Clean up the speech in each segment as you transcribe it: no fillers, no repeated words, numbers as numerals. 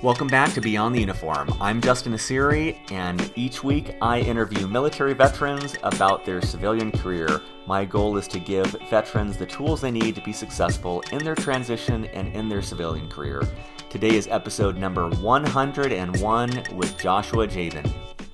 Welcome back to Beyond the Uniform. I'm Justin Asiri, and each week I interview military veterans about their civilian career. My goal is to give veterans the tools they need to be successful in their transition and in their civilian career. Today is episode number 101 with Joshua Jabin.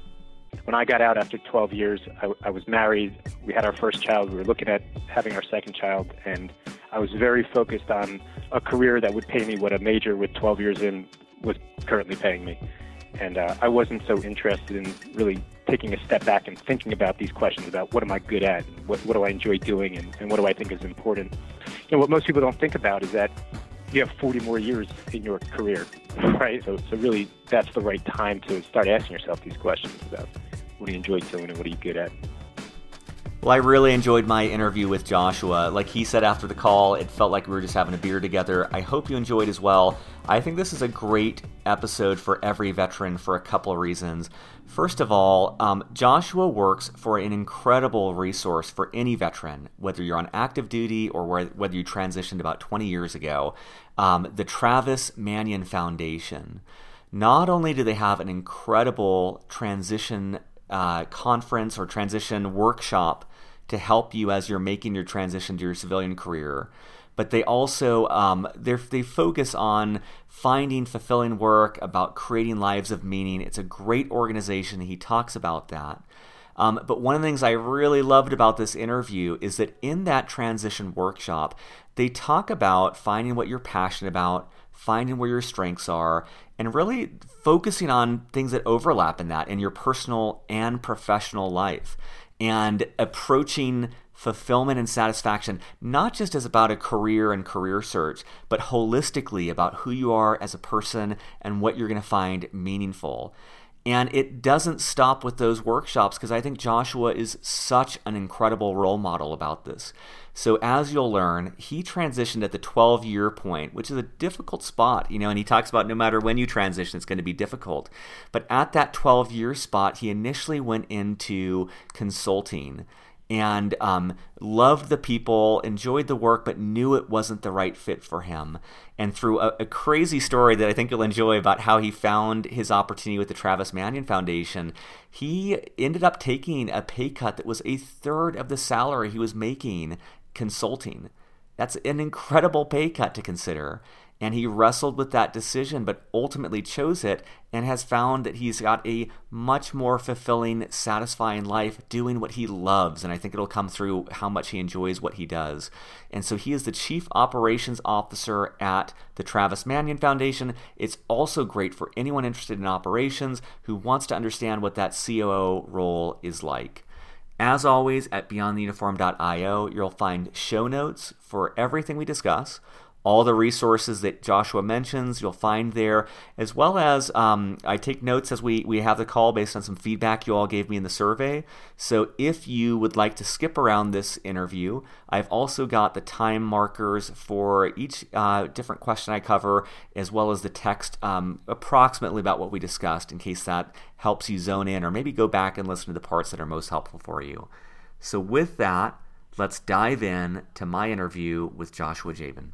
When I got out after 12 years, I was married. We had our first child. We were looking at having our second child, and I was very focused on a career that would pay me what a major with 12 years in was currently paying me. And I wasn't so interested in really taking a step back and thinking about these questions about what am I good at, what do I enjoy doing, and what do I think is important. You know, what most people don't think about is that you have 40 more years in your career, right? So really, that's the right time to start asking yourself these questions about what do you enjoy doing and what are you good at. Well, I really enjoyed my interview with Joshua. Like he said after the call, it felt like we were just having a beer together. I hope you enjoyed as well. I think this is a great episode for every veteran for a couple of reasons. First of all, Joshua works for an incredible resource for any veteran, whether you're on active duty or whether you transitioned about 20 years ago, the Travis Manion Foundation. Not only do they have an incredible transition conference or transition workshop to help you as you're making your transition to your civilian career, but they also they focus on finding fulfilling work, about creating lives of meaning. It's a great organization. He talks about that. But one of the things I really loved about this interview is that in that transition workshop, they talk about finding what you're passionate about, finding where your strengths are, and really focusing on things that overlap in that in your personal and professional life, and approaching fulfillment and satisfaction, not just as about a career and career search, but holistically about who you are as a person and what you're going to find meaningful. And it doesn't stop with those workshops, because I think Joshua is such an incredible role model about this. So as you'll learn, he transitioned at the 12-year point, which is a difficult spot, and he talks about no matter when you transition, it's going to be difficult. But at that 12-year spot, he initially went into consulting and loved the people, enjoyed the work, but knew it wasn't the right fit for him. And through a crazy story that I think you'll enjoy about how he found his opportunity with the Travis Manion Foundation, he ended up taking a pay cut that was a third of the salary he was making consulting. That's an incredible pay cut to consider. And he wrestled with that decision, but ultimately chose it and has found that he's got a much more fulfilling, satisfying life doing what he loves. And I think it'll come through how much he enjoys what he does. And so he is the Chief Operations Officer at the Travis Manion Foundation. It's also great for anyone interested in operations who wants to understand what that COO role is like. As always, at beyondtheuniform.io, you'll find show notes for everything we discuss. All the resources that Joshua mentions, you'll find there, as well as I take notes as we have the call based on some feedback you all gave me in the survey. So if you would like to skip around this interview, I've also got the time markers for each different question I cover, as well as the text approximately about what we discussed, in case that helps you zone in or maybe go back and listen to the parts that are most helpful for you. So with that, let's dive in to my interview with Joshua Jabin.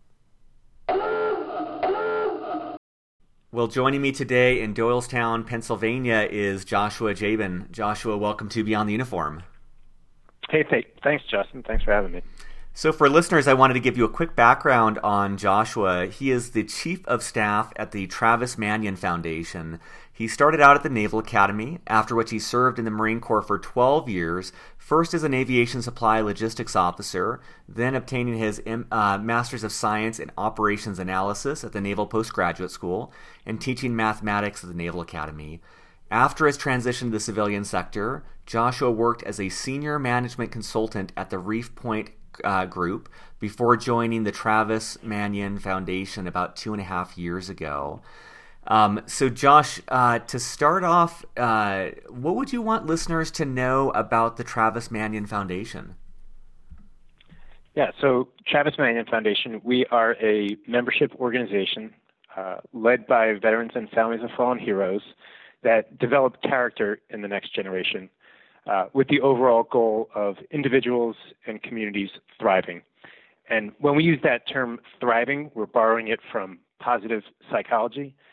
Well, joining me today in Doylestown, Pennsylvania is Joshua Jabin. Joshua, welcome to Beyond the Uniform. Hey, thanks, Justin. Thanks for having me. So for listeners, I wanted to give you a quick background on Joshua. He is the Chief of Staff at the Travis Manion Foundation. He started out at the Naval Academy, after which he served in the Marine Corps for 12 years, first as an aviation supply logistics officer, then obtaining his Master's of Science in Operations Analysis at the Naval Postgraduate School, and teaching mathematics at the Naval Academy. After his transition to the civilian sector, Joshua worked as a senior management consultant at the Reef Point Group before joining the Travis Manion Foundation about 2.5 years ago. So Josh, to start off, what would you want listeners to know about the Travis Manion Foundation? Yeah, so Travis Manion Foundation, we are a membership organization led by veterans and families of fallen heroes that develop character in the next generation with the overall goal of individuals and communities thriving. And when we use that term thriving, we're borrowing it from positive psychology.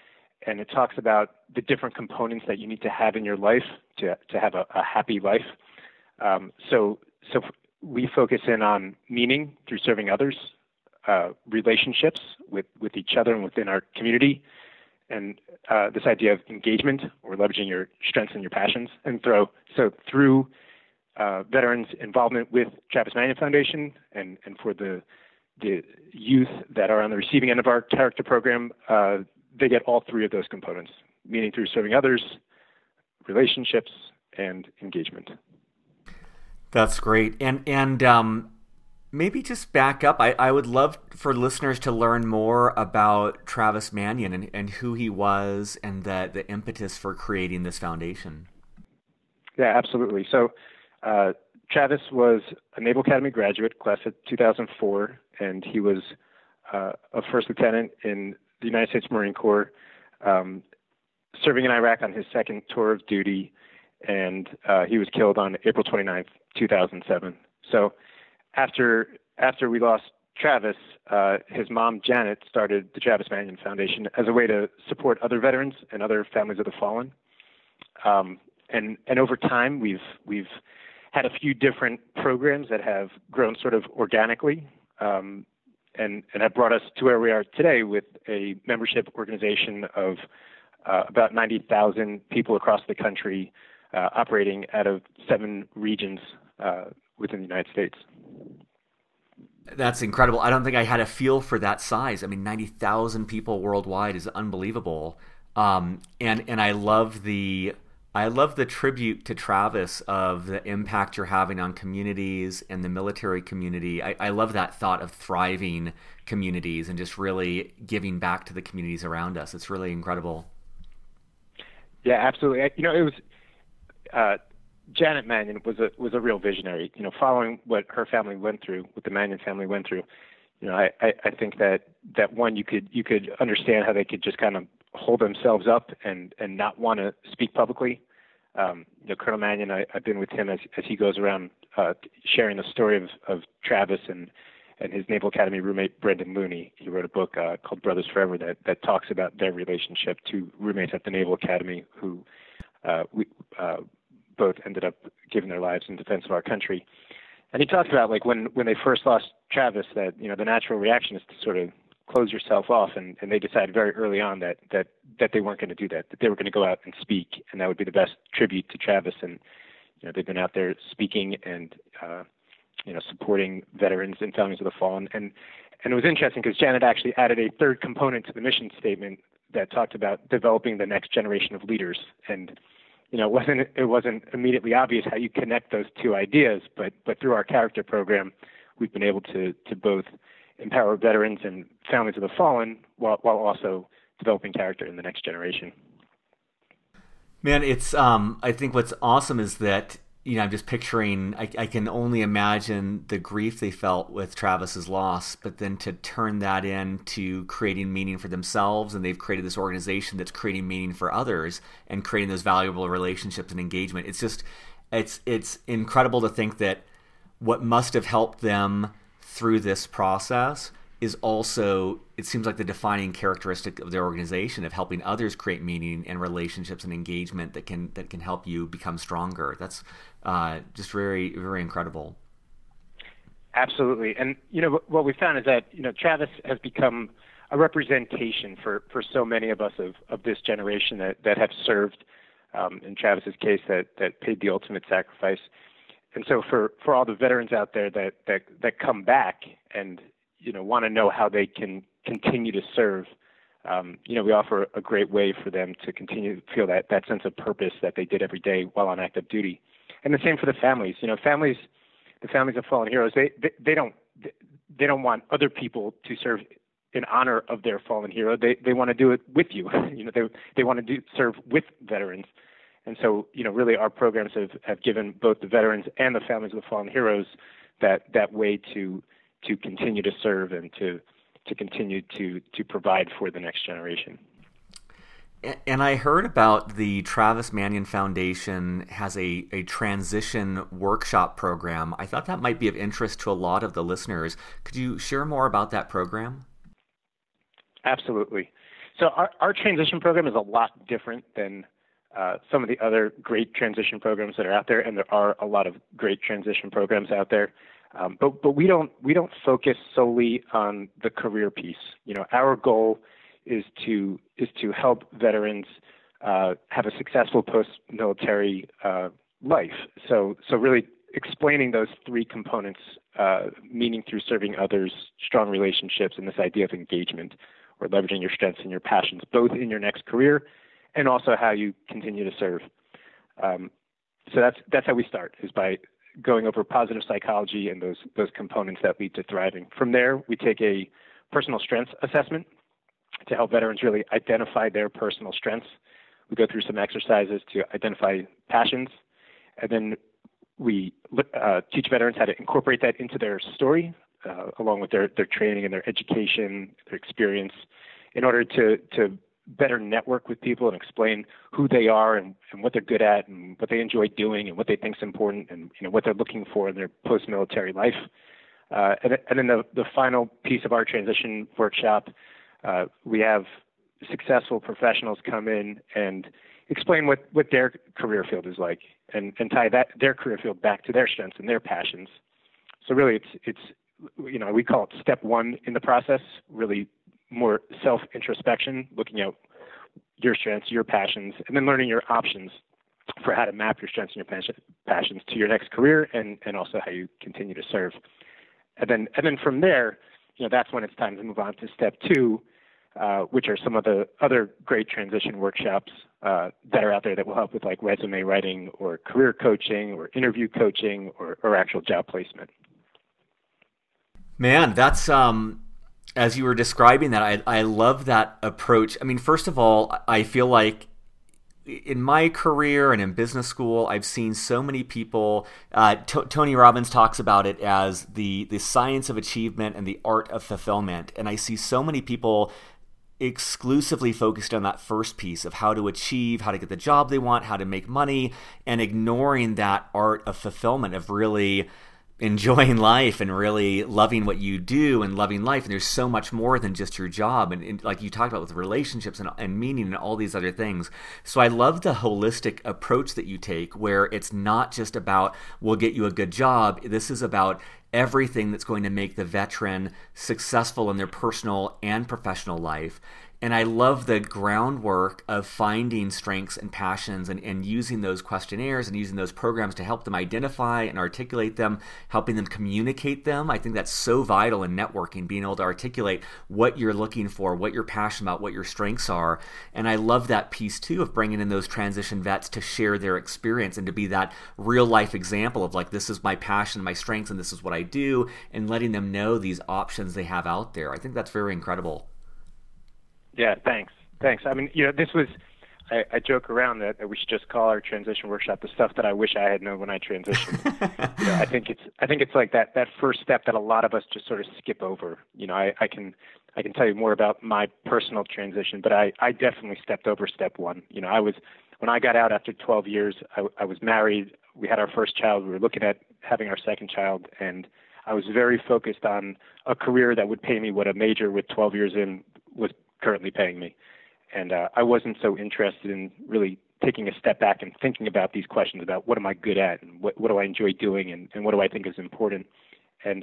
and it talks about the different components that you need to have in your life to have a happy life. So we focus in on meaning through serving others, relationships with each other and within our community, and this idea of engagement or leveraging your strengths and your passions. And through veterans' involvement with Travis Manion Foundation and for the youth that are on the receiving end of our character program, they get all three of those components, meaning through serving others, relationships, and engagement. That's great. And maybe just back up. I would love for listeners to learn more about Travis Manion and who he was and the impetus for creating this foundation. Yeah, absolutely. So Travis was a Naval Academy graduate, class of 2004, and he was a first lieutenant in the United States Marine Corps, serving in Iraq on his second tour of duty, and he was killed on April 29th, 2007. So after we lost Travis, his mom, Janet, started the Travis Manion Foundation as a way to support other veterans and other families of the fallen. And over time, we've had a few different programs that have grown sort of organically, and have brought us to where we are today with a membership organization of about 90,000 people across the country, operating out of 7 regions within the United States. That's incredible. I don't think I had a feel for that size. I mean, 90,000 people worldwide is unbelievable. And I love the tribute to Travis of the impact you're having on communities and the military community. I love that thought of thriving communities and just really giving back to the communities around us. It's really incredible. Yeah, absolutely. It was Janet Manion was a real visionary. Following what her family went through, what the Manion family went through, I think that one you could understand how they could just kind of hold themselves up and not want to speak publicly. Colonel Manion, I've been with him as he goes around sharing the story of Travis and his Naval Academy roommate Brendan Looney. He wrote a book called Brothers Forever that talks about their relationship, two roommates at the Naval Academy who both ended up giving their lives in defense of our country. And he talks about when they first lost Travis that the natural reaction is to sort of close yourself off, and they decided very early on that they weren't going to do that they were going to go out and speak, and that would be the best tribute to Travis. And they've been out there speaking and supporting veterans and families of the fallen. And it was interesting because Janet actually added a third component to the mission statement that talked about developing the next generation of leaders. And it wasn't immediately obvious how you connect those two ideas, but through our character program, we've been able to both empower veterans and families of the fallen while also developing character in the next generation. Man, it's I think what's awesome is that I'm just picturing, I can only imagine the grief they felt with Travis's loss, but then to turn that into creating meaning for themselves, and they've created this organization that's creating meaning for others and creating those valuable relationships and engagement. It's just, it's incredible to think that what must have helped them through this process is also, it seems like the defining characteristic of their organization of helping others create meaning and relationships and engagement that can help you become stronger. That's just very, very incredible. Absolutely. And, what we found is that, Travis has become a representation for so many of us of this generation that have served, in Travis's case, that paid the ultimate sacrifice. And so for all the veterans out there that come back and, want to know how they can continue to serve, we offer a great way for them to continue to feel that sense of purpose that they did every day while on active duty. And the same for the families. The families of fallen heroes, they don't want other people to serve in honor of their fallen hero. They want to do it with you. They want to serve with veterans. And so, really our programs have given both the veterans and the families of the fallen heroes that way to continue to serve and to continue to provide for the next generation. And I heard about the Travis Manion Foundation has a transition workshop program. I thought that might be of interest to a lot of the listeners. Could you share more about that program? Absolutely. So our transition program is a lot different than some of the other great transition programs that are out there, and there are a lot of great transition programs out there. But we don't focus solely on the career piece. Our goal is to help veterans have a successful post-military life. So really explaining those three components, meaning through serving others, strong relationships, and this idea of engagement, or leveraging your strengths and your passions, both in your next career and also how you continue to serve. So that's how we start, is by going over positive psychology and those components that lead to thriving. From there, we take a personal strengths assessment to help veterans really identify their personal strengths. We go through some exercises to identify passions, and then we teach veterans how to incorporate that into their story, along with their training and their education, their experience, in order to better network with people and explain who they are and what they're good at and what they enjoy doing and what they think is important and what they're looking for in their post-military life. And then the final piece of our transition workshop, we have successful professionals come in and explain what their career field is like and tie their career field back to their strengths and their passions. So really it's we call it step one in the process, really more self-introspection, looking at your strengths, your passions, and then learning your options for how to map your strengths and your passions to your next career and also how you continue to serve. And then from there, that's when it's time to move on to step two, which are some of the other great transition workshops that are out there that will help with like resume writing or career coaching or interview coaching or actual job placement. Man, that's as you were describing that, I love that approach. I mean, first of all, I feel like in my career and in business school, I've seen so many people. Tony Robbins talks about it as the science of achievement and the art of fulfillment. And I see so many people exclusively focused on that first piece of how to achieve, how to get the job they want, how to make money, and ignoring that art of fulfillment, of really enjoying life and really loving what you do and loving life. And there's so much more than just your job. And like you talked about with relationships and meaning and all these other things. So I love the holistic approach that you take, where it's not just about, we'll get you a good job. This is about everything that's going to make the veteran successful in their personal and professional life. And I love the groundwork of finding strengths and passions and using those questionnaires and using those programs to help them identify and articulate them, helping them communicate them. I think that's so vital in networking, being able to articulate what you're looking for, what you're passionate about, what your strengths are. And I love that piece too of bringing in those transition vets to share their experience and to be that real life example of like, this is my passion, my strengths, and this is what I do, and letting them know these options they have out there. I think that's very incredible. Yeah, thanks. I mean, this was, I joke around that we should just call our transition workshop the stuff that I wish I had known when I transitioned. I think it's like that first step that a lot of us just sort of skip over. I can tell you more about my personal transition, but I definitely stepped over step one. When I got out after 12 years, I was married. We had our first child. We were looking at having our second child, and I was very focused on a career that would pay me what a major with 12 years in was currently paying me. And I wasn't so interested in really taking a step back and thinking about these questions about what am I good at and what do I enjoy doing and what do I think is important. And,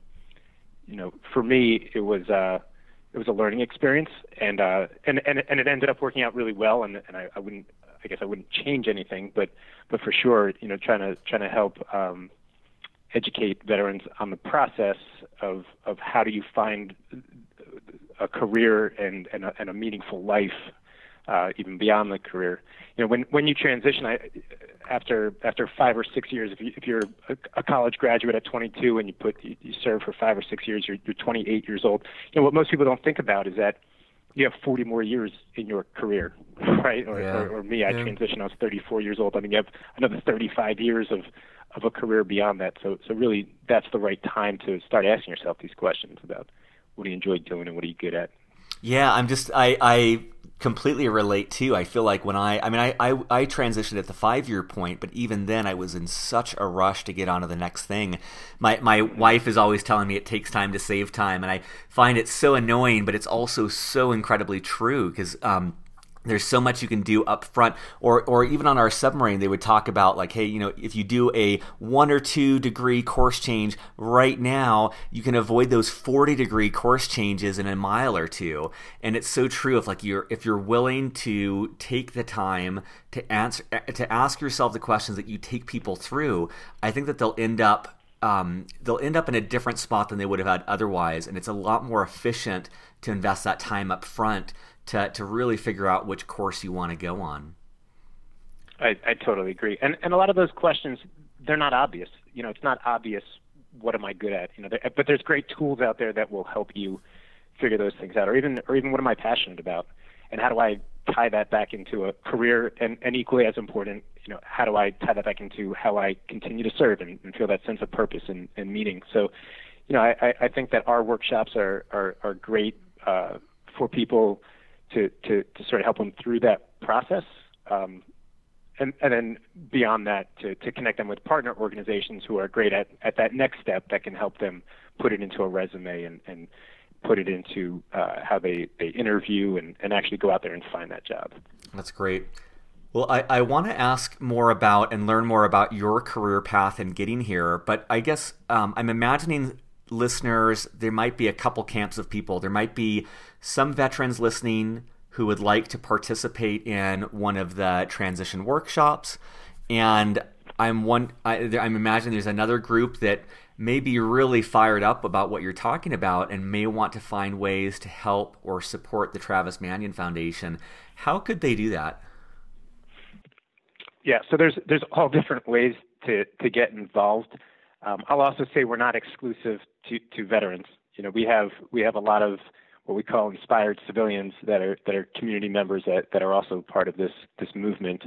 for me, it was a learning experience and it ended up working out really well. And I wouldn't change anything, but for sure, trying to help educate veterans on the process of how do you find a career and a meaningful life, even beyond the career. When you transition, after 5 or 6 years, if you're a college graduate at 22 and you serve for 5 or 6 years, you're 28 years old. What most people don't think about is that you have 40 more years in your career, right? Or me, I transitioned, I was 34 years old. I mean, you have another 35 years of a career beyond that. So really, that's the right time to start asking yourself these questions about what do you enjoy doing and what are you good at? Yeah, I completely relate too. I feel like when I transitioned at the 5 year point, but even then I was in such a rush to get on to the next thing. My wife is always telling me it takes time to save time, and I find it so annoying, but it's also so incredibly true because there's so much you can do up front, or even on our submarine, they would talk about like, hey, if you do a 1 or 2 degree course change right now, you can avoid those 40-degree course changes in a mile or two. And it's so true. If you're willing to take the time to ask yourself the questions that you take people through, I think that they'll end up in a different spot than they would have had otherwise, and it's a lot more efficient to invest that time up front to really figure out which course you want to go on. I totally agree. And a lot of those questions, they're not obvious. It's not obvious what am I good at. But there's great tools out there that will help you figure those things out, or even what am I passionate about, and how do I tie that back into a career, and equally as important, how do I tie that back into how I continue to serve and feel that sense of purpose and meaning. So, I think that our workshops are great for people to sort of help them through that process, and then beyond that to connect them with partner organizations who are great at that next step that can help them put it into a resume and put it into how they interview and actually go out there and find that job. That's great. Well, I want to ask more about and learn more about your career path and getting here, but I guess I'm imagining listeners, there might be a couple camps of people. There might be some veterans listening who would like to participate in one of the transition workshops, and I'm imagining there's another group that may be really fired up about what you're talking about and may want to find ways to help or support the Travis Manion Foundation. How could they do that? Yeah, so there's all different ways to get involved. I'll also say we're not exclusive to veterans. We have a lot of what we call inspired civilians that are community members that are also part of this movement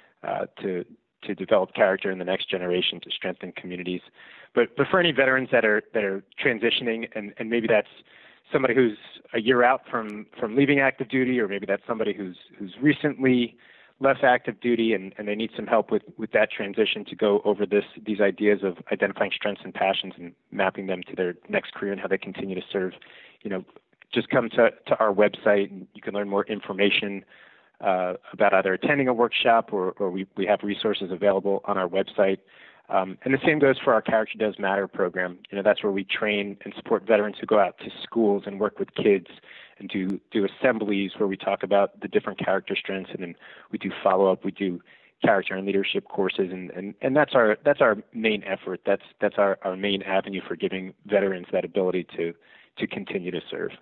to develop character in the next generation, to strengthen communities. But for any veterans that are transitioning, and maybe that's somebody who's a year out from leaving active duty, or maybe that's somebody who's recently left active duty and they need some help with that transition to go over these ideas of identifying strengths and passions and mapping them to their next career and how they continue to serve. Just come to our website and you can learn more information about either attending a workshop or we have resources available on our website. And the same goes for our Character Does Matter program. That's where we train and support veterans who go out to schools and work with kids and do assemblies where we talk about the different character strengths, and then we do follow-up. We do character and leadership courses, and that's our main effort. That's our main avenue for giving veterans that ability to continue to serve.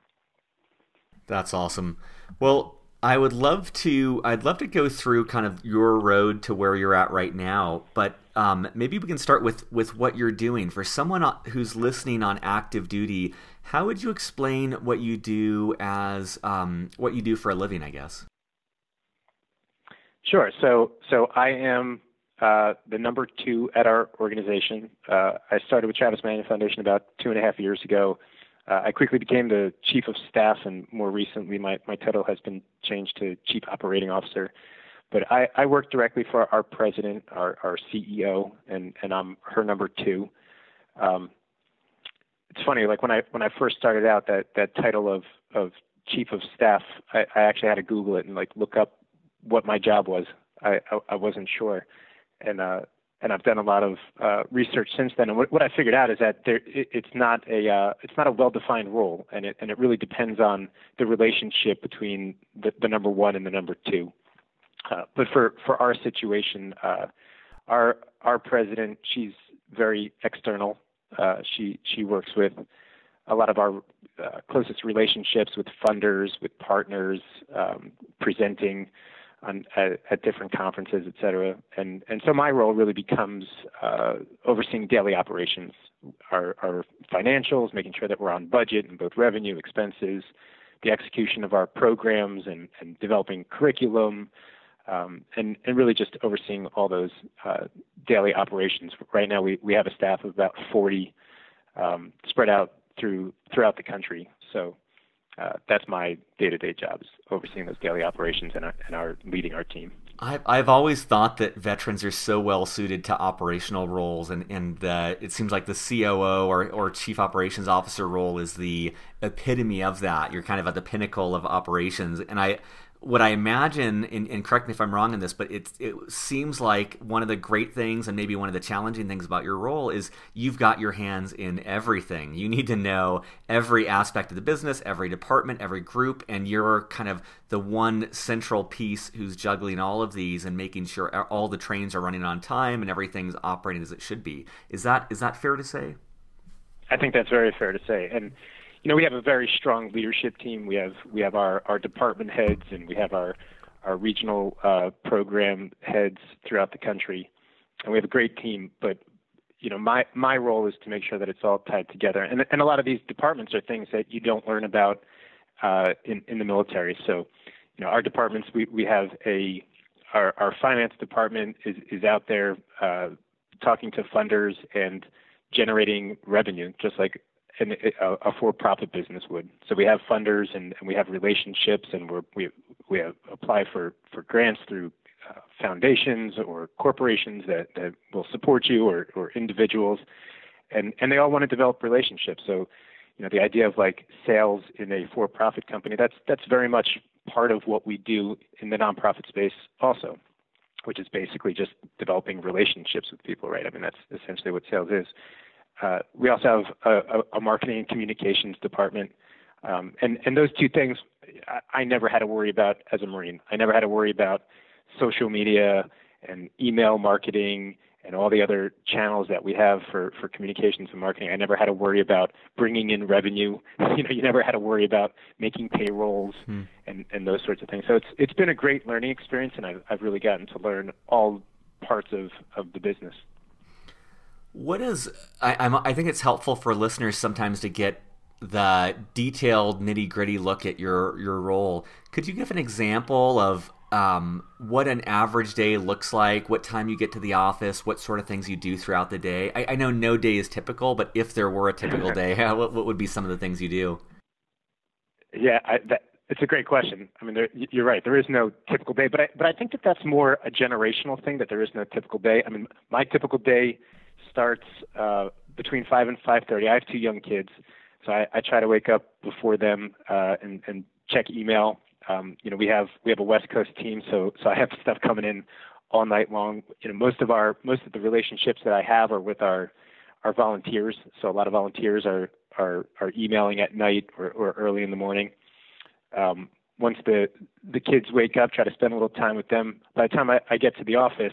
That's awesome. Well, I'd love to go through kind of your road to where you're at right now, but maybe we can start with what you're doing. For someone who's listening on active duty, how would you explain what you do as what you do for a living, I guess? Sure. So I am the number 2 at our organization. I started with Travis Manion Foundation about 2.5 years ago. I quickly became the chief of staff, and more recently my title has been changed to chief operating officer. But I work directly for our president, our CEO, and I'm her number 2. It's funny, like when I first started out, that title of chief of staff, I actually had to Google it and look up what my job was. I wasn't sure, and I've done a lot of research since then. And what I figured out is that it's not a well-defined role, and it really depends on the relationship between the number 1 and the number 2. But for our situation, our president, she's very external. She works with a lot of our closest relationships with funders, with partners, presenting at different conferences, et cetera. And so my role really becomes overseeing daily operations, our financials, making sure that we're on budget in both revenue, expenses, the execution of our programs, and developing curriculum, and really just overseeing all those daily operations. Right now we have a staff of about 40 spread out throughout the country. So that's my day-to-day job, is overseeing those daily operations and our leading our team. I've always thought that veterans are so well suited to operational roles, and it seems like the COO or Chief Operations Officer role is the epitome of that. You're kind of at the pinnacle of operations, and what I imagine, and correct me if I'm wrong in this, but it seems like one of the great things and maybe one of the challenging things about your role is you've got your hands in everything. You need to know every aspect of the business, every department, every group, and you're kind of the one central piece who's juggling all of these and making sure all the trains are running on time and everything's operating as it should be. Is that fair to say? I think that's very fair to say. And we have a very strong leadership team. We have our department heads, and we have our regional program heads throughout the country, and we have a great team. But my role is to make sure that it's all tied together. And a lot of these departments are things that you don't learn about in the military. So, our departments, we have our finance department is out there talking to funders and generating revenue, just like a for-profit business would. So we have funders and we have relationships, and we apply for grants through foundations or corporations that will support you, or individuals, and they all want to develop relationships. So the idea of like sales in a for-profit company, that's very much part of what we do in the nonprofit space also, which is basically just developing relationships with people, right? I mean, that's essentially what sales is. We also have a marketing and communications department. And those two things I never had to worry about as a Marine. I never had to worry about social media and email marketing and all the other channels that we have for communications and marketing. I never had to worry about bringing in revenue. You never had to worry about making payrolls and those sorts of things. So it's been a great learning experience, and I've really gotten to learn all parts of the business. I think it's helpful for listeners sometimes to get the detailed nitty-gritty look at your role. Could you give an example of what an average day looks like, what time you get to the office, what sort of things you do throughout the day? I know no day is typical, but if there were a typical day, what would be some of the things you do? Yeah, it's a great question. I mean, you're right. There is no typical day, but I think that's more a generational thing, that there is no typical day. I mean, my typical day starts between 5 and 5:30. I have two young kids, so I try to wake up before them and check email. We have a West Coast team, so I have stuff coming in all night long. Most of the relationships that I have are with our volunteers. So a lot of volunteers are emailing at night or early in the morning. Once the kids wake up, try to spend a little time with them. By the time I get to the office,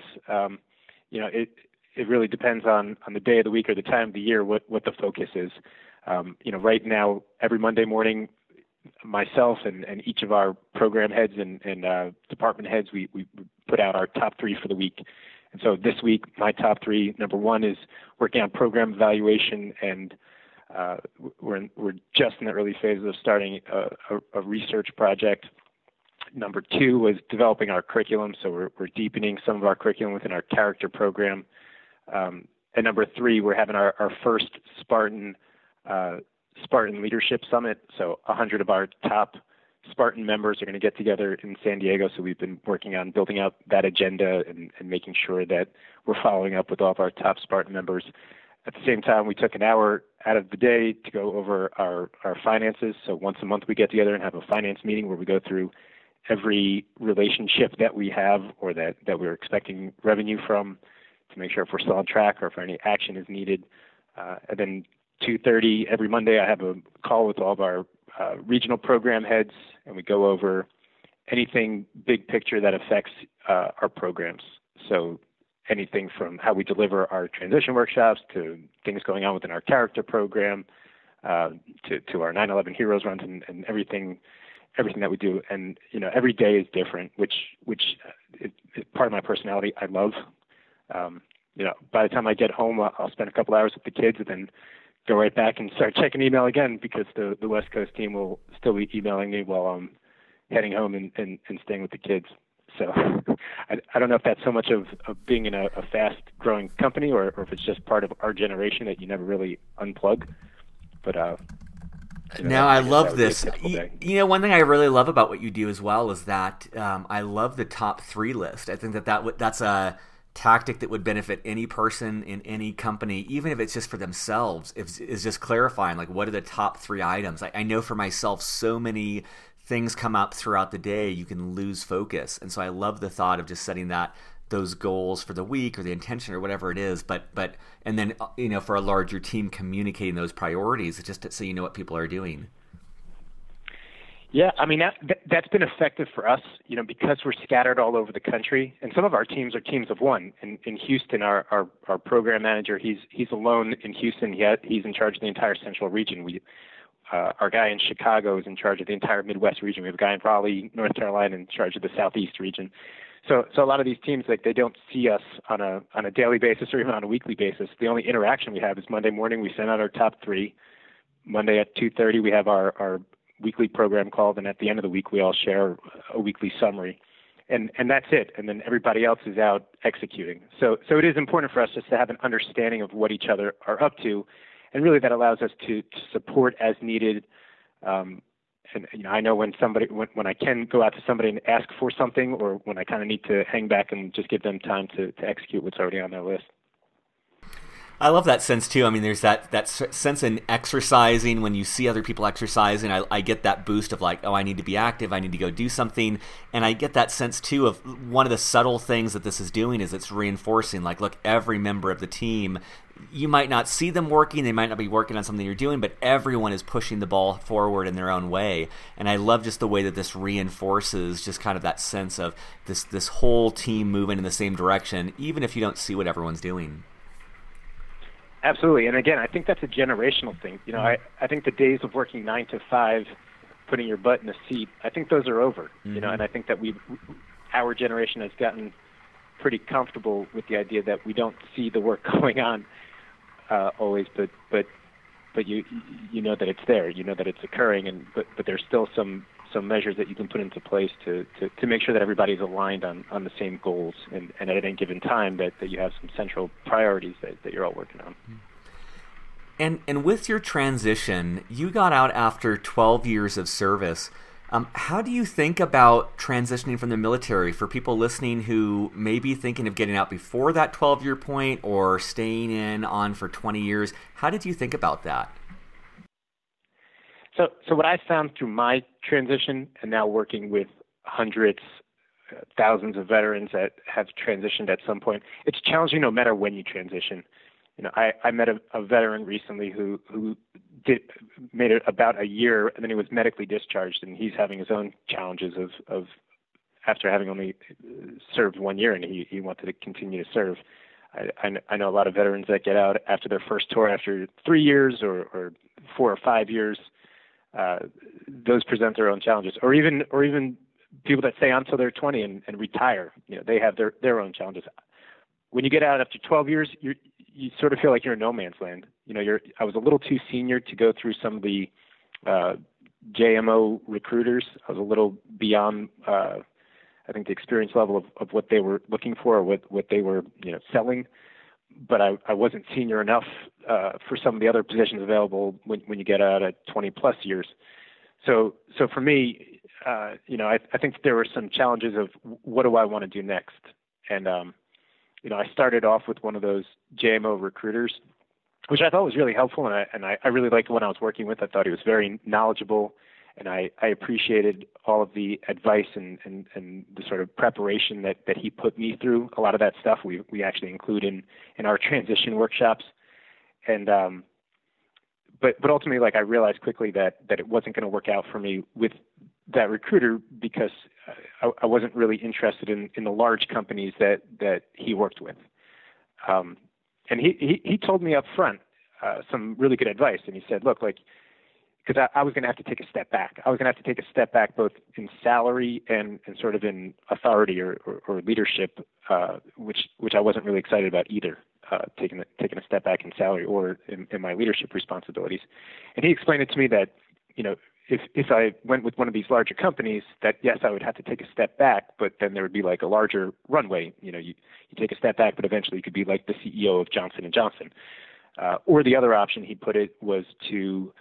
it really depends on the day of the week or the time of the year what the focus is. Right now, every Monday morning, myself and each of our program heads and department heads, we put out our top 3 for the week. And so this week, my top 3, number 1 is working on program evaluation, and we're just in the early phases of starting a research project. Number 2 was developing our curriculum, so we're deepening some of our curriculum within our character program. And number 3, we're having our first Spartan Leadership Summit. So 100 of our top Spartan members are going to get together in San Diego. So we've been working on building out that agenda and making sure that we're following up with all of our top Spartan members. At the same time, we took an hour out of the day to go over our finances. So once a month we get together and have a finance meeting where we go through every relationship that we have or that we're expecting revenue from, to make sure if we're still on track or if any action is needed. And then 2:30 every Monday, I have a call with all of our regional program heads, and we go over anything big picture that affects our programs. So anything from how we deliver our transition workshops to things going on within our character program, to our 9/11 Heroes runs and everything that we do. And every day is different, which is part of my personality. I love. By the time I get home, I'll spend a couple hours with the kids and then go right back and start checking email again, because the West Coast team will still be emailing me while I'm heading home and staying with the kids. So I don't know if that's so much of being in a fast-growing company or if it's just part of our generation that you never really unplug. But Now, I I guess that love would be a this. typical day. One thing I really love about what you do as well is that I love the top three list. I think that's a tactic that would benefit any person in any company, even if it's just for themselves, is just clarifying, like, what are the top three items? I know for myself, so many things come up throughout the day, you can lose focus. And so I love the thought of just setting those goals for the week or the intention or whatever it is, but and then for a larger team, communicating those priorities just so you know what people are doing. Yeah, I mean that's been effective for us, because we're scattered all over the country, and some of our teams are teams of one. In Houston, our program manager, he's alone in Houston. He's in charge of the entire Central region. Our guy in Chicago is in charge of the entire Midwest region. We have a guy in Raleigh, North Carolina, in charge of the Southeast region. So a lot of these teams, like, they don't see us on a daily basis or even on a weekly basis. The only interaction we have is Monday morning. We send out our top three. Monday at 2:30, we have our weekly program called, and at the end of the week, we all share a weekly summary, and that's it. And then everybody else is out executing. So it is important for us just to have an understanding of what each other are up to, and really that allows us to support as needed. And I know when I can go out to somebody and ask for something, or when I kind of need to hang back and just give them time to execute what's already on their list. I love that sense too. I mean, there's that sense in exercising when you see other people exercising. I get that boost of like, oh, I need to be active. I need to go do something. And I get that sense too of one of the subtle things that this is doing is it's reinforcing, like, look, every member of the team, you might not see them working. They might not be working on something you're doing, but everyone is pushing the ball forward in their own way. And I love just the way that this reinforces just kind of that sense of this whole team moving in the same direction, even if you don't see what everyone's doing. Absolutely. And again, I think that's a generational thing. I think the days of working 9 to 5, putting your butt in a seat, I think those are over. And I think that our generation has gotten pretty comfortable with the idea that we don't see the work going on always, but you know that it's there, that it's occurring, but there's still some measures that you can put into place to make sure that everybody's aligned on the same goals, and at any given time that you have some central priorities that you're all working on. And with your transition, you got out after 12 years of service. How do you think about transitioning from the military for people listening who may be thinking of getting out before that 12-year point or staying on for 20 years? How did you think about that? So what I found through my transition, and now working with hundreds, thousands of veterans that have transitioned at some point, it's challenging no matter when you transition. I met a veteran recently who made it about a year, and then he was medically discharged, and he's having his own challenges of after having only served 1 year, and he wanted to continue to serve. I know a lot of veterans that get out after their first tour after 3 years or 4 or 5 years. Those present their own challenges, or even people that stay on until they're 20 and retire. They have their own challenges. When you get out after 12 years, you sort of feel like you're in no man's land. I was a little too senior to go through some of the JMO recruiters. I was a little beyond, I think, the experience level of what they were looking for, or what they were selling. But I wasn't senior enough for some of the other positions available when you get out at 20 plus years. So for me, I think there were some challenges of what do I want to do next, and I started off with one of those JMO recruiters, which I thought was really helpful, and I really liked the one I was working with. I thought he was very knowledgeable, and I appreciated all of the advice and the sort of preparation that he put me through. A lot of that stuff we actually include in our transition workshops. And but ultimately, like, I realized quickly that it wasn't going to work out for me with that recruiter, because I wasn't really interested in the large companies that he worked with. And he told me up front some really good advice, and he said, look, like, because I was going to have to take a step back. I was going to have to take a step back both in salary and sort of in authority or leadership, which I wasn't really excited about either, taking a step back in salary or in my leadership responsibilities. And he explained it to me that, if I went with one of these larger companies, that yes, I would have to take a step back, but then there would be like a larger runway. You take a step back, but eventually you could be like the CEO of Johnson & Johnson. Or the other option, he put it, was to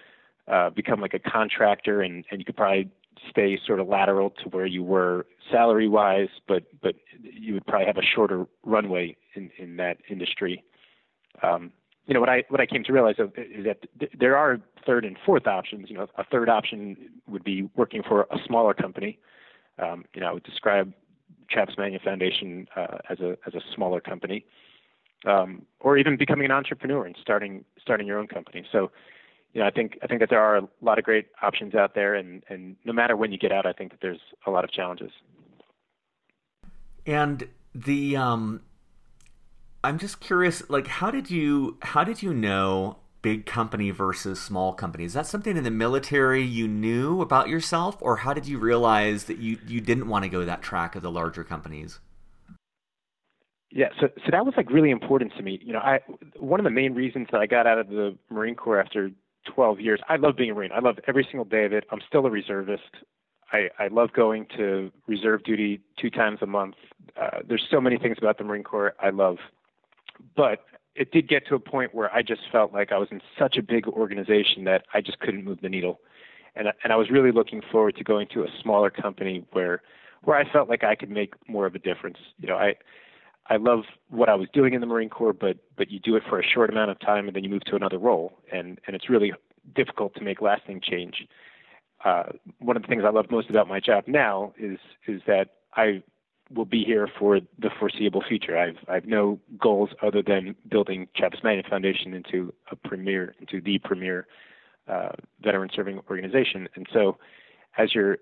become like a contractor, and you could probably stay sort of lateral to where you were salary wise, but you would probably have a shorter runway in that industry. What I came to realize is that there are third and fourth options. A third option would be working for a smaller company. I would describe Travis Mania Foundation as a smaller company, or even becoming an entrepreneur and starting your own company. So, I think that there are a lot of great options out there, and no matter when you get out, I think that there's a lot of challenges. And I'm just curious, like, how did you know big company versus small company? Is that something in the military you knew about yourself, or how did you realize that you didn't want to go that track of the larger companies? Yeah, so that was like really important to me. One of the main reasons that I got out of the Marine Corps after 12 years, I love being a Marine. I love every single day of it. I'm still a reservist. I love going to reserve duty 2 times a month. There's so many things about the Marine Corps I love. But it did get to a point where I just felt like I was in such a big organization that I just couldn't move the needle. And I was really looking forward to going to a smaller company where I felt like I could make more of a difference. I love what I was doing in the Marine Corps, but you do it for a short amount of time and then you move to another role, and it's really difficult to make lasting change. One of the things I love most about my job now is that I will be here for the foreseeable future. I've no goals other than building Travis Mania Foundation into the premier veteran serving organization. And so, as you're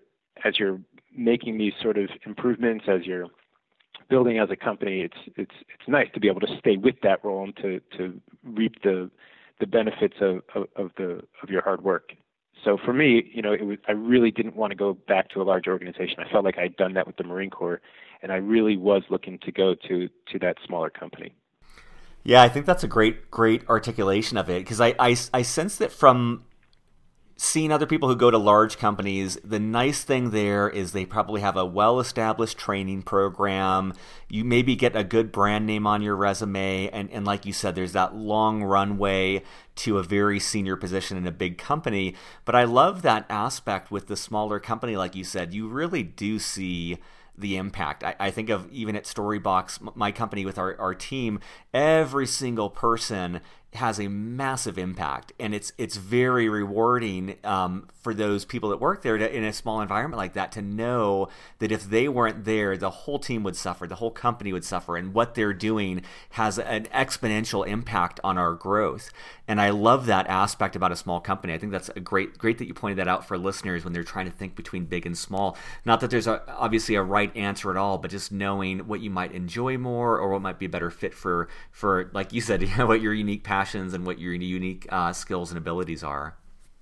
making these sort of improvements, as you're building as a company, it's nice to be able to stay with that role and to reap the benefits of your hard work. So for me, I really didn't want to go back to a large organization. I felt like I'd done that with the Marine Corps, and I really was looking to go to that smaller company. Yeah, I think that's a great articulation of it, because I sense that from seeing other people who go to large companies, the nice thing there is they probably have a well-established training program. You maybe get a good brand name on your resume, and like you said, there's that long runway to a very senior position in a big company. But I love that aspect with the smaller company, like you said. You really do see the impact. I think of even at Storybox, my company with our team, every single person has a massive impact, and it's very rewarding for those people that work there in a small environment like that to know that if they weren't there, the whole team would suffer, the whole company would suffer, and what they're doing has an exponential impact on our growth. And I love that aspect about a small company. I think that's a great that you pointed that out for listeners when they're trying to think between big and small. Not that there's obviously a right answer at all, but just knowing what you might enjoy more or what might be a better fit for like you said, what your unique passions and what your unique skills and abilities are.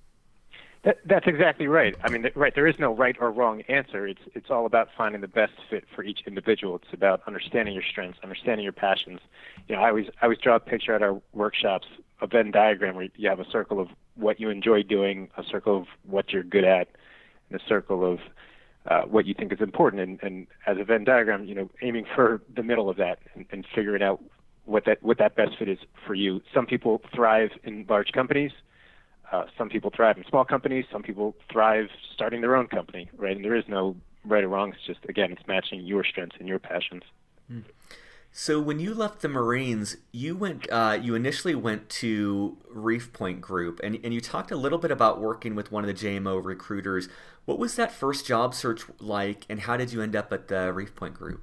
That's exactly right. I mean, right. There is no right or wrong answer. It's all about finding the best fit for each individual. It's about understanding your strengths, understanding your passions. I always draw a picture at our workshops, a Venn diagram where you have a circle of what you enjoy doing, a circle of what you're good at, and a circle of what you think is important. And as a Venn diagram, aiming for the middle of that and figuring out what that best fit is for you. Some people thrive in large companies. Some people thrive in small companies. Some people thrive starting their own company, right? And there is no right or wrong. It's just, again, it's matching your strengths and your passions. So when you left the Marines, you initially went to Reef Point Group, and you talked a little bit about working with one of the JMO recruiters. What was that first job search like, and how did you end up at the Reef Point Group?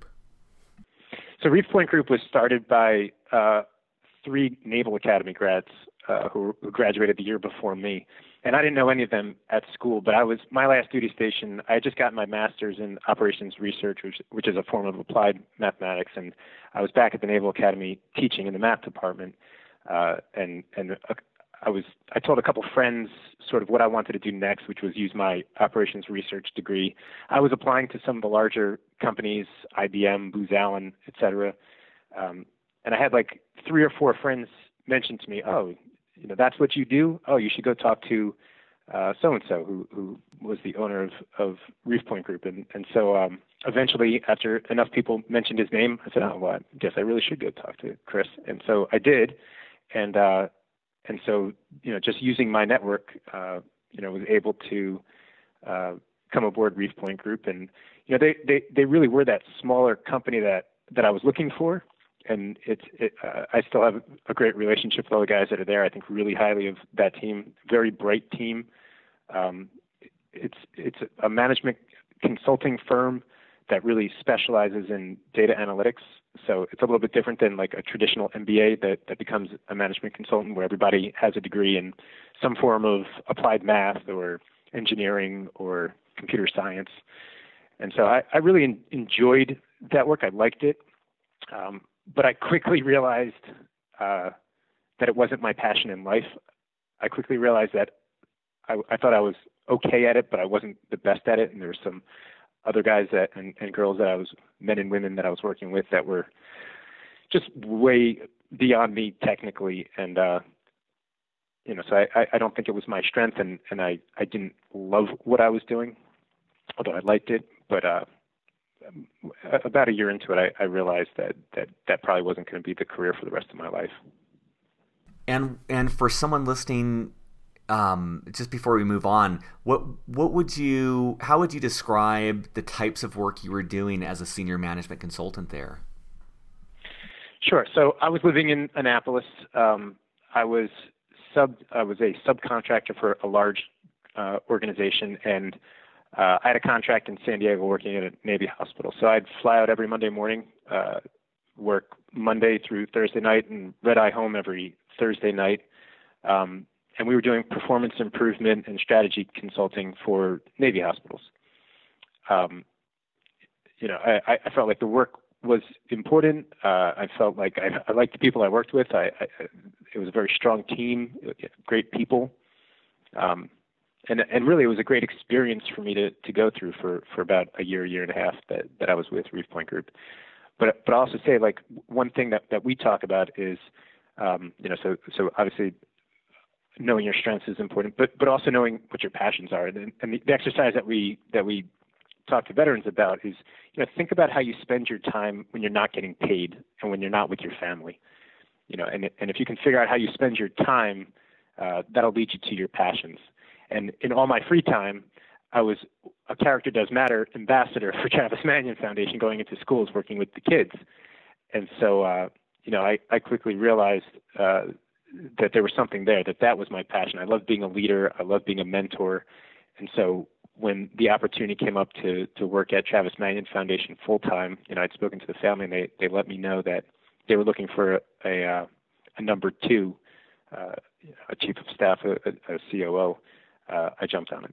So Reef Point Group was started by 3 Naval Academy grads who graduated the year before me. And I didn't know any of them at school, but my last duty station, I had just gotten my master's in operations research, which is a form of applied mathematics. And I was back at the Naval Academy teaching in the math department. I told a couple friends sort of what I wanted to do next, which was use my operations research degree. I was applying to some of the larger companies, IBM, Booz Allen, et cetera. And I had like 3 or 4 friends mention to me, oh, that's what you do? Oh, you should go talk to so-and-so who was the owner of Reef Point Group. And so eventually, after enough people mentioned his name, I said, oh, well, I guess I really should go talk to Chris. And so I did. And so, just using my network, was able to come aboard Reef Point Group, and they really were that smaller company that I was looking for. And I still have a great relationship with all the guys that are there. I think really highly of that team. Very bright team. It's a management consulting firm that really specializes in data analytics. So it's a little bit different than like a traditional MBA that becomes a management consultant, where everybody has a degree in some form of applied math or engineering or computer science. And so I really enjoyed that work. I liked it. But I quickly realized that it wasn't my passion in life. I quickly realized that I thought I was okay at it, but I wasn't the best at it. And there were some other guys and girls men and women that I was working with that were just way beyond me technically. And, so I don't think it was my strength, and I didn't love what I was doing, although I liked it. But about a year into it, I realized that probably wasn't going to be the career for the rest of my life. And for someone listening, just before we move on, how would you describe the types of work you were doing as a senior management consultant there? Sure. So I was living in Annapolis. I was a subcontractor for a large organization, and I had a contract in San Diego working at a Navy hospital. So I'd fly out every Monday morning, work Monday through Thursday night, and red-eye home every Thursday night. And we were doing performance improvement and strategy consulting for Navy hospitals. I felt like the work was important. I felt like I liked the people I worked with. It was a very strong team, great people. And really, it was a great experience for me to go through for about a year and a half that I was with Reef Point Group. But I'll also say, like, one thing that we talk about is, so obviously knowing your strengths is important, but also knowing what your passions are. And the exercise that we talk to veterans about is, think about how you spend your time when you're not getting paid and when you're not with your family. And if you can figure out how you spend your time, that'll lead you to your passions. And in all my free time, I was a Character Does Matter ambassador for Travis Manion Foundation, going into schools, working with the kids. And so, I quickly realized that there was something there, that was my passion. I love being a leader. I love being a mentor. And so when the opportunity came up to work at Travis Manion Foundation full time, I'd spoken to the family, and they let me know that they were looking for a number two, a chief of staff, a COO. I jumped on it.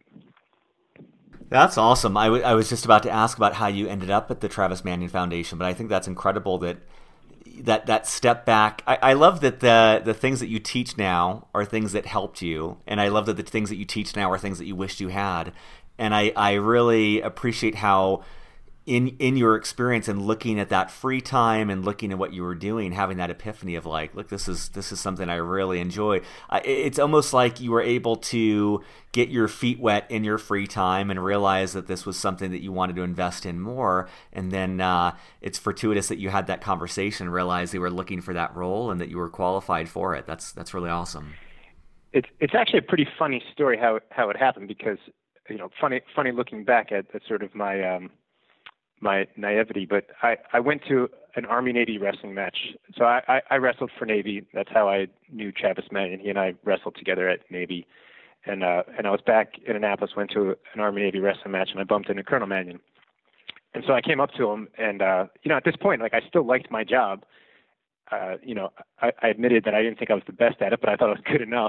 That's awesome. I was just about to ask about how you ended up at the Travis Manion Foundation, but I think that's incredible that step back. I love that the things that you teach now are things that helped you, and I love that the things that you teach now are things that you wished you had. And I really appreciate how in your experience and looking at that free time and looking at what you were doing, having that epiphany of like, look, this is something I really enjoy. It's almost like you were able to get your feet wet in your free time and realize that this was something that you wanted to invest in more. And then it's fortuitous that you had that conversation, realized they were looking for that role and that you were qualified for it. That's really awesome. It's actually a pretty funny story how it happened, because funny looking back at sort of my naivety, but I went to an Army-Navy wrestling match. So I wrestled for Navy. That's how I knew Travis Manion. He and I wrestled together at Navy. And I was back in Annapolis, went to an Army-Navy wrestling match, and I bumped into Colonel Manion. And so I came up to him, and, at this point, like, I still liked my job. I admitted that I didn't think I was the best at it, but I thought I was good enough.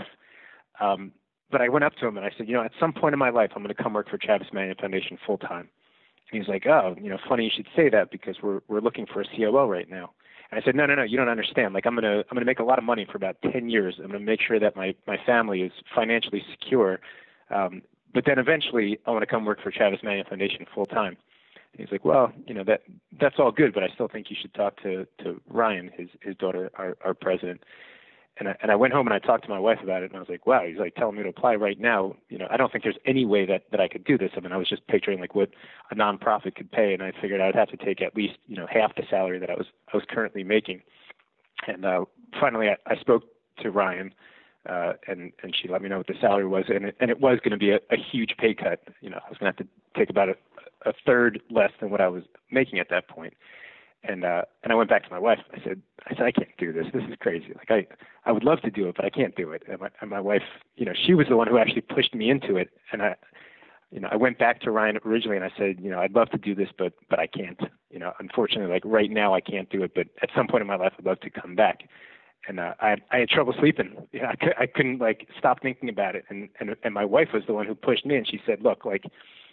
But I went up to him, and I said, at some point in my life, I'm going to come work for Travis Manion Foundation full time. And he's like, oh, funny you should say that, because we're looking for a COO right now. And I said, no, you don't understand. Like, I'm gonna make a lot of money for about 10 years. I'm gonna make sure that my family is financially secure. But then eventually, I want to come work for Travis Manion Foundation full time. And he's like, well, that's all good, but I still think you should talk to Ryan, his daughter, our president. And I went home and I talked to my wife about it, and I was like, wow, he's like telling me to apply right now. I don't think there's any way that I could do this. I mean, I was just picturing like what a nonprofit could pay, and I figured I'd have to take at least, half the salary that I was currently making. And finally I spoke to Ryan, and she let me know what the salary was, and it was going to be a huge pay cut. You know, I was going to have to take about a third less than what I was making at that point. And I went back to my wife. I said, I can't do this. This is crazy. Like I would love to do it, but I can't do it. And my wife, you know, she was the one who actually pushed me into it. And I went back to Ryan originally and I said, you know, I'd love to do this, but I can't. You know, unfortunately, like right now I can't do it, but at some point in my life I'd love to come back. And I had trouble sleeping. You know, I couldn't like stop thinking about it. And my wife was the one who pushed me, and she said, look, like,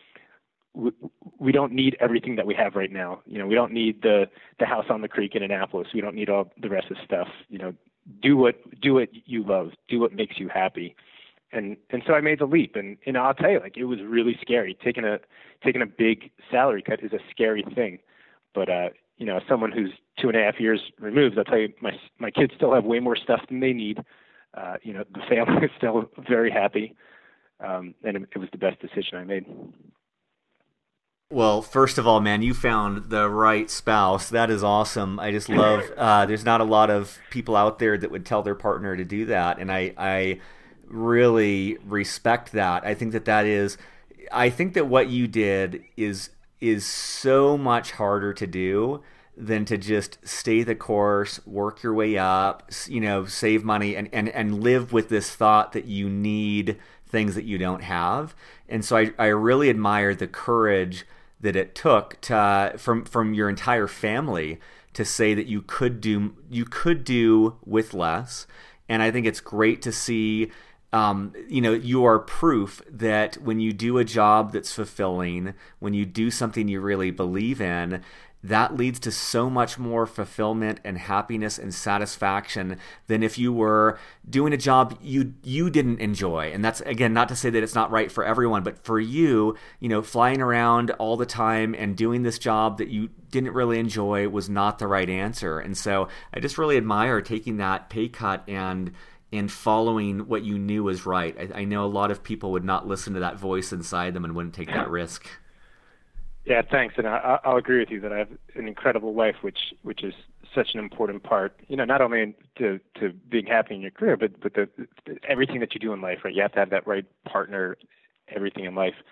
we don't need everything that we have right now. You know, we don't need the house on the creek in Annapolis. We don't need all the rest of the stuff. You know, do what you love. Do what makes you happy. And so I made the leap. And I'll tell you, like, it was really scary. Taking a big salary cut is a scary thing. But you know, as someone who's 2.5 years removed, I'll tell you, my kids still have way more stuff than they need. You know, the family is still very happy. And it was the best decision I made. Well, first of all, man, you found the right spouse. That is awesome. I just love, there's not a lot of people out there that would tell their partner to do that. And I really respect that. I think that what you did is so much harder to do than to just stay the course, work your way up, you know, save money and live with this thought that you need things that you don't have. And so I really admire the courage that it took to, from your entire family to say that you could do with less. And I think it's great to see, you know, you are proof that when you do a job that's fulfilling, when you do something you really believe in, that leads to so much more fulfillment and happiness and satisfaction than if you were doing a job you didn't enjoy. And that's, again, not to say that it's not right for everyone, but for you, you know, flying around all the time and doing this job that you didn't really enjoy was not the right answer. And so I just really admire taking that pay cut and following what you knew was right. I know a lot of people would not listen to that voice inside them and wouldn't take that risk. Yeah, thanks. And I'll agree with you that I have an incredible wife, which is such an important part, you know, not only to being happy in your career, but everything that you do in life, right? You have to have that right partner, everything in life.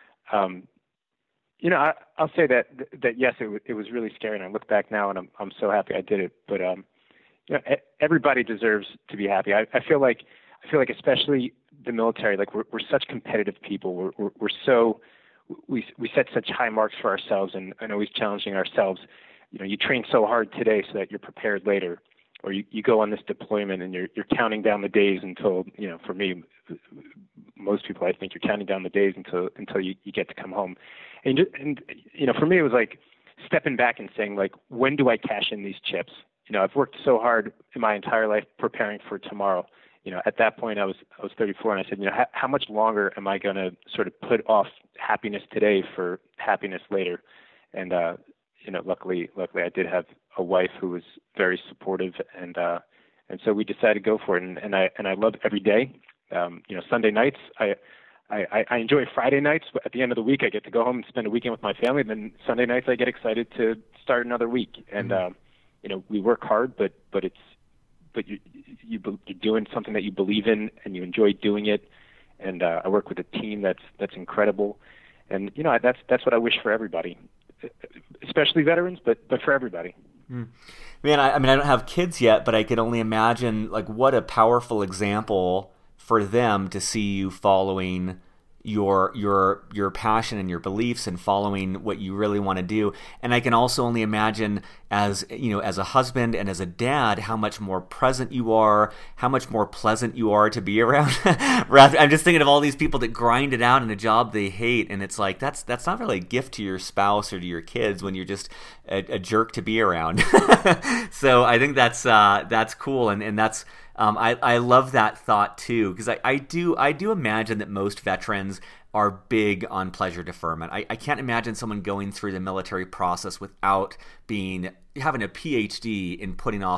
You know, I'll say that yes, it was really scary, and I look back now and I'm so happy I did it. But you know, everybody deserves to be happy. I feel like especially the military, like we're such competitive people. We're so we set such high marks for ourselves and always challenging ourselves. You know, you train so hard today so that you're prepared later, or you go on this deployment and you're counting down the days until, you know, for me, most people, I think you're counting down the days until you get to come home. And you know, for me, it was like stepping back and saying, like, when do I cash in these chips? You know, I've worked so hard in my entire life preparing for tomorrow. You know, at that point I was 34, and I said, you know, how much longer am I going to sort of put off happiness today for happiness later? And you know, luckily I did have a wife who was very supportive, and so we decided to go for it. And I love every day. You know, Sunday nights I enjoy Friday nights. At the end of the week, I get to go home and spend a weekend with my family. And then Sunday nights, I get excited to start another week. And you know, we work hard, but you're doing something that you believe in and you enjoy doing it. And I work with a team that's incredible. And you know, that's what I wish for everybody, especially veterans, but for everybody. Man, I mean, I don't have kids yet, but I can only imagine, like, what a powerful example for them to see you following your passion and your beliefs and following what you really want to do. And I can also only imagine, as you know, as a husband and as a dad, how much more present you are, how much more pleasant you are to be around. I'm just thinking of all these people that grind it out in a job they hate, and it's like that's not really a gift to your spouse or to your kids when you're just a jerk to be around. So I think that's cool, and that's I love that thought too, because I do imagine that most veterans are big on pleasure deferment. I can't imagine someone going through the military process without having a PhD in putting off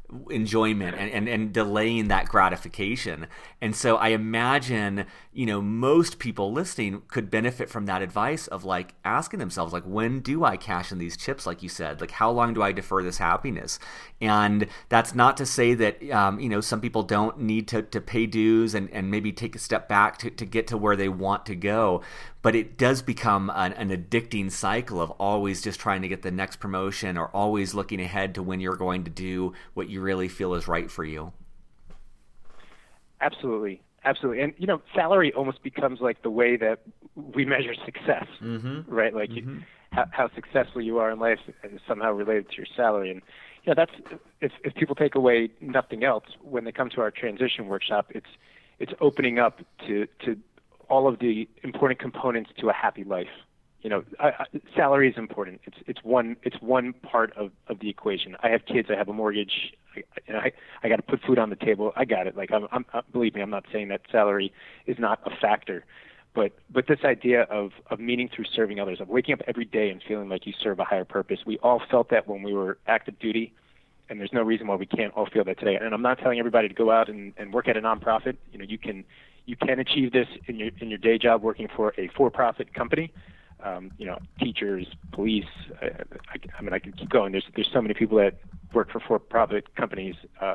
enjoyment and delaying that gratification. And so I imagine, most people listening could benefit from that advice of like asking themselves, like, when do I cash in these chips? Like you said, like, how long do I defer this happiness? And that's not to say that, some people don't need to pay dues and maybe take a step back to get to where they want to go. But it does become an addicting cycle of always just trying to get the next promotion or always looking ahead to when you're going to do what you really feel is right for you. Absolutely. Absolutely. And, salary almost becomes like the way that we measure success, right? Like how successful you are in life is somehow related to your salary. And, that's, if people take away nothing else, when they come to our transition workshop, it's opening up to all of the important components to a happy life. Salary is important. It's one part of the equation. I have kids. I have a mortgage. I got to put food on the table. I got it. Like I'm believe me, I'm not saying that salary is not a factor, but this idea of meaning through serving others, of waking up every day and feeling like you serve a higher purpose. We all felt that when we were active duty, and there's no reason why we can't all feel that today. And I'm not telling everybody to go out and work at a nonprofit. You can achieve this in your day job working for a for-profit company. Teachers, police. I can keep going. There's so many people that work for for-profit companies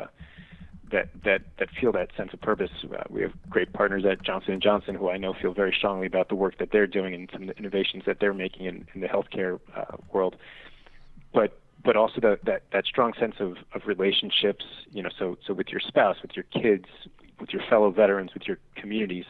that feel that sense of purpose. We have great partners at Johnson & Johnson who I know feel very strongly about the work that they're doing and some of the innovations that they're making in the healthcare world. But also that strong sense of relationships. So with your spouse, with your kids, with your fellow veterans, with your communities.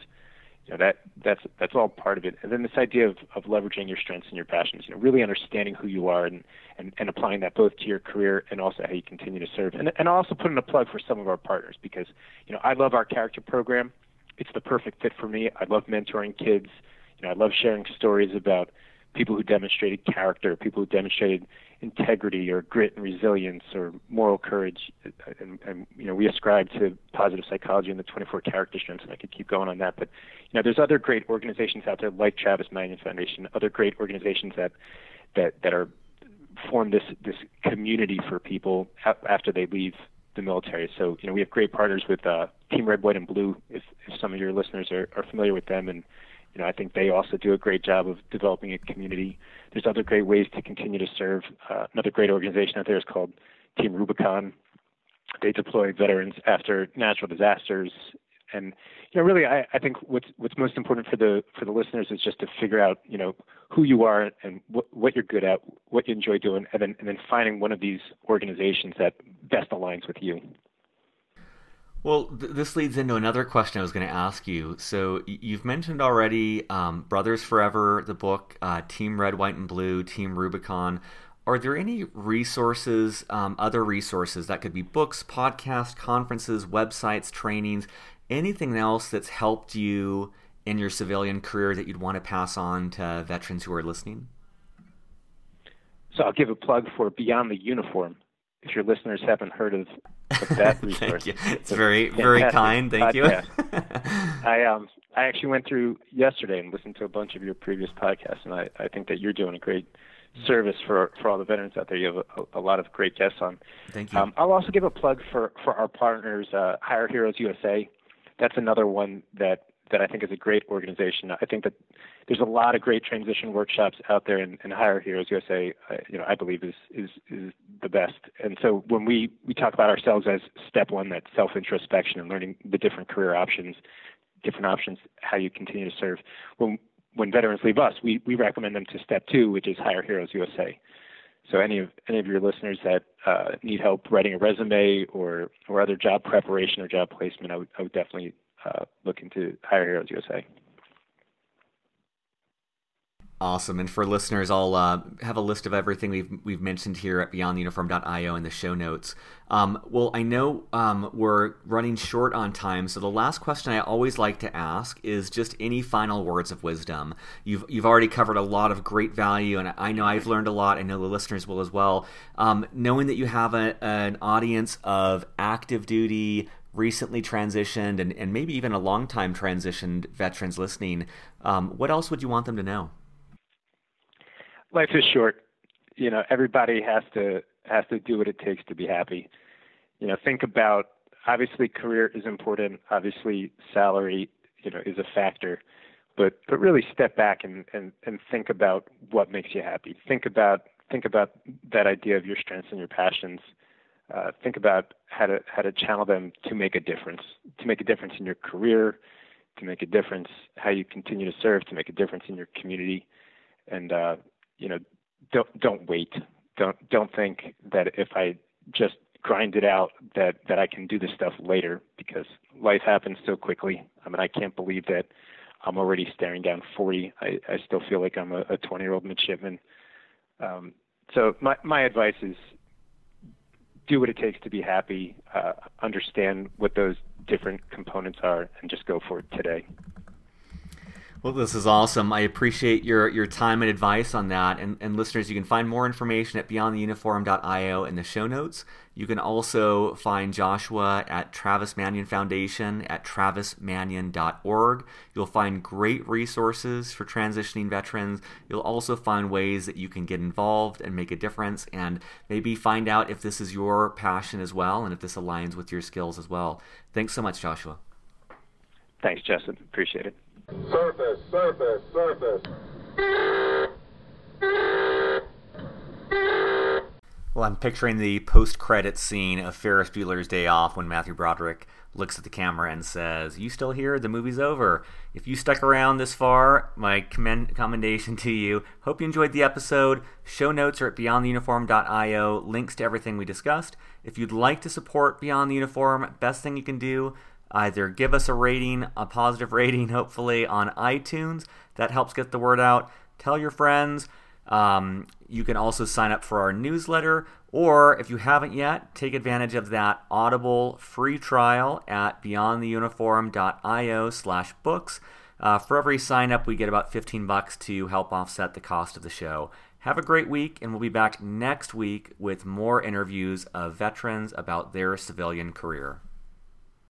That's all part of it. And then this idea of leveraging your strengths and your passions, really understanding who you are and applying that both to your career and also how you continue to serve. And I'll also put in a plug for some of our partners because, I love our character program. It's the perfect fit for me. I love mentoring kids. I love sharing stories about people who demonstrated character, people who demonstrated integrity or grit and resilience or moral courage. And we ascribe to positive psychology and the 24 character strengths, and I could keep going on that. But, there's other great organizations out there like Travis Magnin Foundation, other great organizations that are form this community for people after they leave the military. So, we have great partners with Team Red, White, and Blue, if some of your listeners are familiar with them. And, I think they also do a great job of developing a community. There's other great ways to continue to serve. Another great organization out there is called Team Rubicon. They deploy veterans after natural disasters. And, really, I think what's most important for the listeners is just to figure out, who you are and what you're good at, what you enjoy doing, and then finding one of these organizations that best aligns with you. Well, this leads into another question I was going to ask you. So you've mentioned already Brothers Forever, the book, Team Red, White, and Blue, Team Rubicon. Are there any resources, other resources that could be books, podcasts, conferences, websites, trainings, anything else that's helped you in your civilian career that you'd want to pass on to veterans who are listening? So I'll give a plug for Beyond the Uniform. If your listeners haven't heard of that resource. Thank you. It's very, very kind. Thank you. I actually went through yesterday and listened to a bunch of your previous podcasts, and I think that you're doing a great service for all the veterans out there. You have a lot of great guests on. Thank you. I'll also give a plug for our partners, Hire Heroes USA. That's another one that I think is a great organization. I think that there's a lot of great transition workshops out there, and Hire Heroes USA, I believe is the best. And so when we talk about ourselves as step one, that self-introspection and learning the different career options, how you continue to serve. When veterans leave us, we recommend them to step two, which is Hire Heroes USA. So any of your listeners that need help writing a resume or other job preparation or job placement, I would definitely look into Hire Heroes USA. Awesome. And for listeners, I'll have a list of everything we've mentioned here at beyondtheuniform.io in the show notes. Well, I know we're running short on time, so the last question I always like to ask is just any final words of wisdom. You've already covered a lot of great value, and I know I've learned a lot. I know the listeners will as well. Knowing that you have an audience of active duty, recently transitioned, and maybe even a long-time transitioned veterans listening, what else would you want them to know? Life is short. Everybody has to do what it takes to be happy. think about, obviously career is important. Obviously salary, is a factor, but really step back and think about what makes you happy. Think about that idea of your strengths and your passions. Think about how to channel them to make a difference in your career, to make a difference how you continue to serve, to make a difference in your community. And don't wait. Don't think that if I just grind it out that I can do this stuff later, because life happens so quickly. I mean, I can't believe that I'm already staring down 40. I still feel like I'm a 20-year-old midshipman. So my advice is do what it takes to be happy, understand what those different components are, and just go for it today. Well, this is awesome. I appreciate your time and advice on that. And listeners, you can find more information at beyondtheuniform.io in the show notes. You can also find Joshua at Travis Manion Foundation at travismanion.org. You'll find great resources for transitioning veterans. You'll also find ways that you can get involved and make a difference, and maybe find out if this is your passion as well and if this aligns with your skills as well. Thanks so much, Joshua. Thanks, Justin. Appreciate it. Surface, surface, surface. Well, I'm picturing the post-credits scene of Ferris Bueller's Day Off when Matthew Broderick looks at the camera and says, "You still here? The movie's over." If you stuck around this far, my commendation to you. Hope you enjoyed the episode. Show notes are at beyondtheuniform.io. Links to everything we discussed. If you'd like to support Beyond the Uniform, best thing you can do, either give us a rating, a positive rating, hopefully, on iTunes. That helps get the word out. Tell your friends. You can also sign up for our newsletter, or if you haven't yet, take advantage of that Audible free trial at beyondtheuniform.io/books. For every sign up, we get about $15 to help offset the cost of the show. Have a great week, and we'll be back next week with more interviews of veterans about their civilian career.